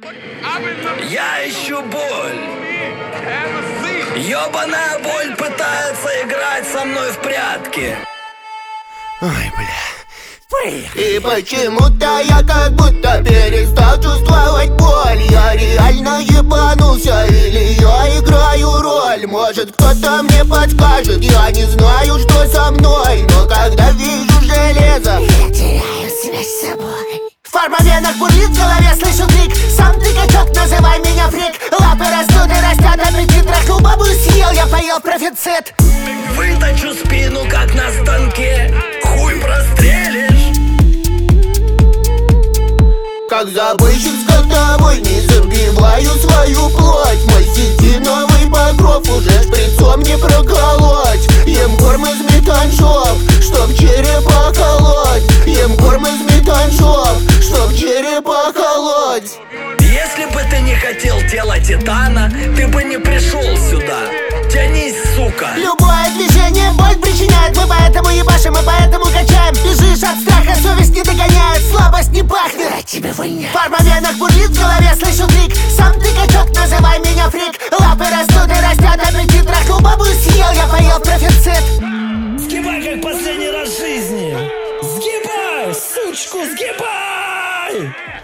Я ищу боль. Ёбаная боль пытается играть со мной в прятки. Ой, бля. И почему-то я как будто перестал чувствовать боль. Я реально ебанулся или я играю роль? Может кто-то мне подскажет, я не знаю, что со мной. Но когда вижу железо, я теряю связь с собой. в фармавенах бурлит в голове, слышу крик: сам ты качок, называй меня фрик. Лапы растут и растят, аппетит трахнул, бабу съел, я поел профицит. Выточу спину, как на станке. Хуй прострелишь. Как забойщик скотовой, не забиваю свою плоть. Мой сетиновый покров уже шприцом не проколоть. Ем корм из метаншов, чтоб черепа колоть. Ем корм из метаншов, чтоб черепа колоть. Если бы ты не хотел тела титана, ты бы не пришел сюда. Тянись, сука. Любое движение боль причиняет. Мы поэтому ебашим, мы поэтому качаем. Бежишь от страха, совесть не догоняет, слабость не пахнет, от тебя воняет. в фармавенах бурлит в голове, слышу крик: сам ты качок, называй меня фрик. Лапы растут и растят, аппетит трахнул, бабу съел, я поел профицит. Сгибай, как последний раз в жизни. Сгибай, сучку, сгибай.